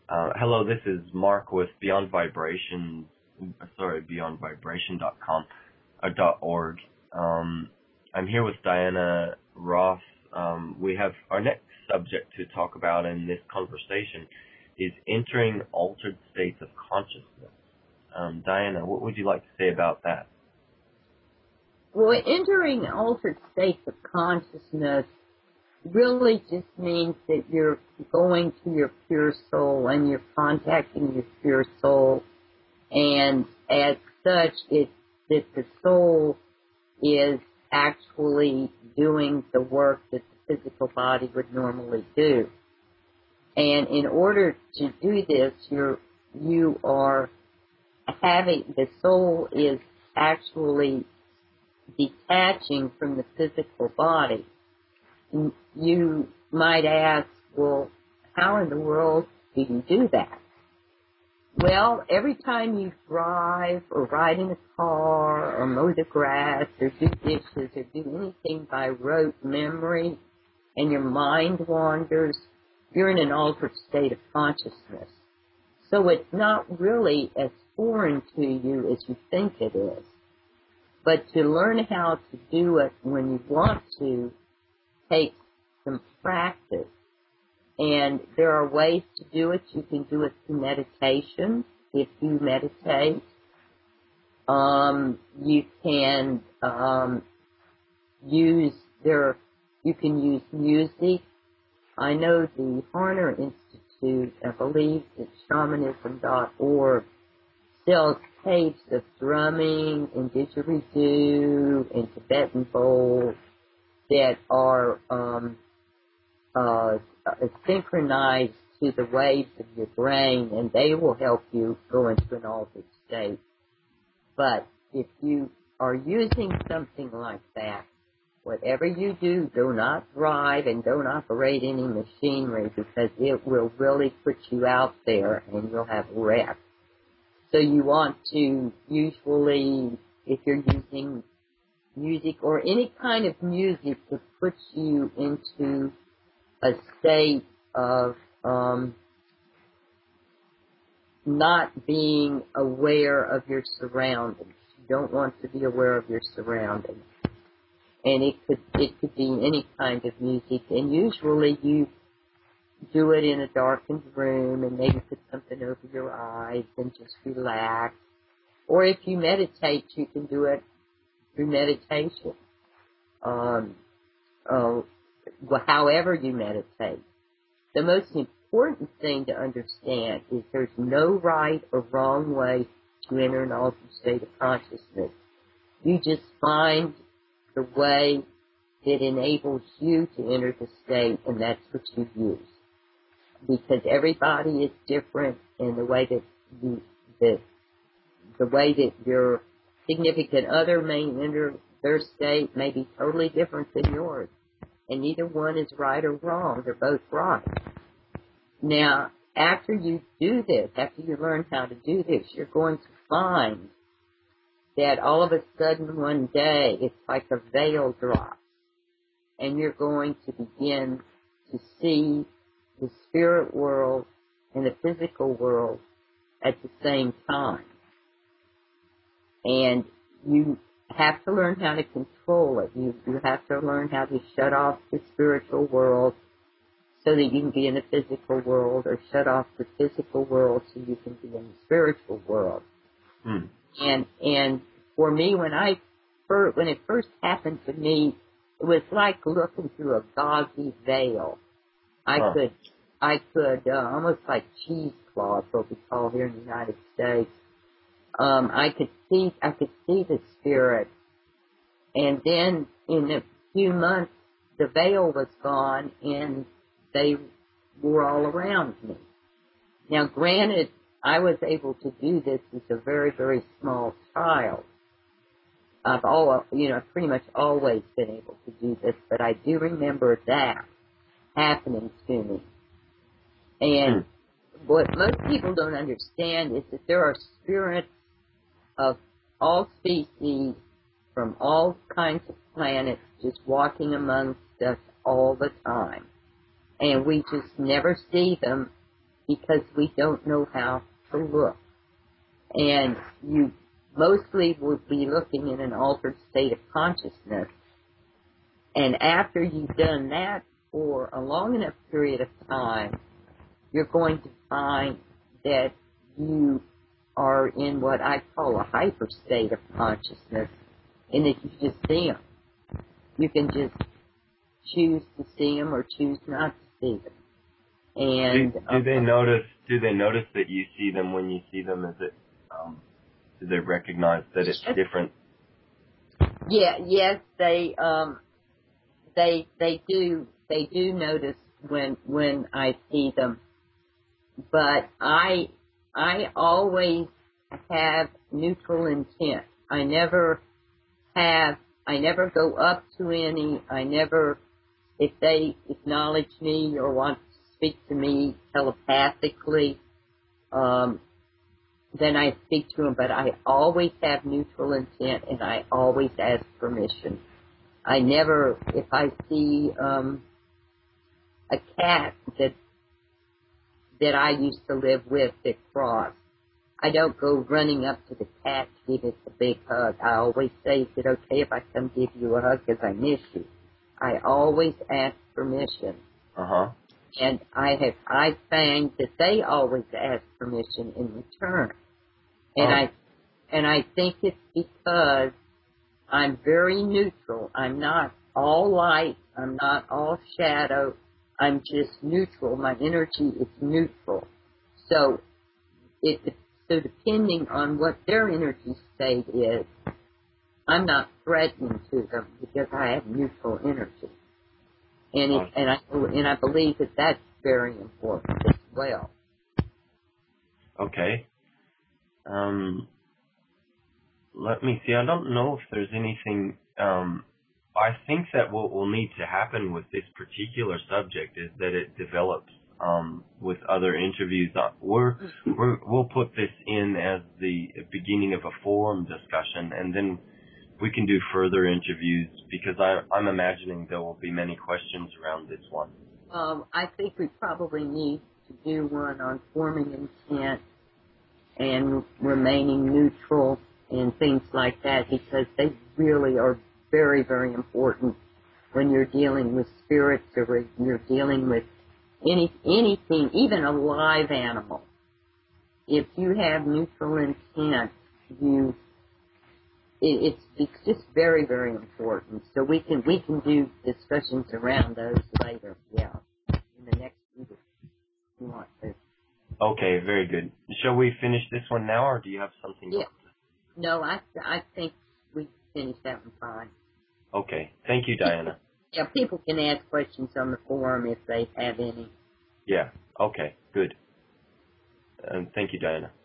Hello, this is Mark with Beyond Vibration, beyondvibration.com, .org. I'm here with Diana Ross. We have our next subject to talk about in this conversation is entering altered states of consciousness. Diana, what would you like to say about that? Well, entering altered states of consciousness really just means that you're going to your pure soul and you're contacting your pure soul, and as such, it's that the soul is actually doing the work that the physical body would normally do. And in order to do this, you are having, the soul is actually detaching from the physical body. You might ask, well, how in the world do you do that? Well, every time you drive or ride in a car or mow the grass or do dishes or do anything by rote memory and your mind wanders, you're in an altered state of consciousness. So it's not really as foreign to you as you think it is. But to learn how to do it when you want to takes some practice. And there are ways to do it. You can do it through meditation if you meditate. You can you can use music. I know the Harner Institute, I believe it's shamanism.org, sells tapes of drumming and didgeridoo and Tibetan bowls that are synchronized to the waves of your brain, and they will help you go into an altered state. But if you are using something like that, whatever you do, do not drive and don't operate any machinery, because it will really put you out there and you'll have wreck. So you want to usually, if you're using music or any kind of music to put you into a state of not being aware of your surroundings. You don't want to be aware of your surroundings. And it could be any kind of music. And usually you do it in a darkened room and maybe put something over your eyes and just relax. Or if you meditate, you can do it through meditation. However you meditate. The most important thing to understand is there's no right or wrong way to enter an altered state of consciousness. You just find the way that enables you to enter the state, and that's what you use. Because everybody is different, and the way that your significant other may enter their state may be totally different than yours. And neither one is right or wrong. They're both right. Now, after you do this, after you learn how to do this, you're going to find that all of a sudden one day it's like a veil drops, and you're going to begin to see the spirit world and the physical world at the same time. And you have to learn how to control it. You have to learn how to shut off the spiritual world so that you can be in the physical world, or shut off the physical world so you can be in the spiritual world. And for me, when it first happened to me, it was like looking through a gauzy veil. I could almost like cheesecloth, what we call here in the United States. I could see the spirit, and then in a few months, the veil was gone, and they were all around me. Now, granted, I was able to do this as a very, very small child. I've pretty much always been able to do this, but I do remember that happening to me. And what most people don't understand is that there are spirits of all species from all kinds of planets just walking amongst us all the time. And we just never see them because we don't know how to look. And you mostly will be looking in an altered state of consciousness. And after you've done that for a long enough period of time, you're going to find that you are in what I call a hyper state of consciousness, in that you just see them. You can just choose to see them or choose not to see them. And do they notice? Do they notice that you see them when you see them? Is it? Do they recognize that it's different? Yeah. Yes. They do. They do notice when I see them. But I always have neutral intent. I never go up to any. If they acknowledge me or want to speak to me telepathically, then I speak to them, but I always have neutral intent and I always ask permission. I never, if I see, a cat that I used to live with that crossed, I don't go running up to the cat to give it a big hug. I always say, is it okay if I come give you a hug because I miss you? I always ask permission. Uh-huh. And I find that they always ask permission in return. And I think it's because I'm very neutral. I'm not all light. I'm not all shadow. I'm just neutral. My energy is neutral. So depending on what their energy state is, I'm not threatening to them because I have neutral energy. And I believe that that's very important as well. Okay. Let me see. I don't know if there's anything. I think that what will need to happen with this particular subject is that it develops with other interviews. We'll put this in as the beginning of a forum discussion, and then we can do further interviews because I'm imagining there will be many questions around this one. I think we probably need to do one on forming intent and remaining neutral and things like that, because they really are very, very important when you're dealing with spirits or you're dealing with anything, even a live animal. If you have neutral intent, it's just very, very important. So we can do discussions around those later, in the next week if you want to. Okay, very good. Shall we finish this one now, or do you have something else? No, I think we finished that one fine. Okay. Thank you, Diana. Yeah, people can ask questions on the forum if they have any. Yeah. Okay. Good. Thank you, Diana.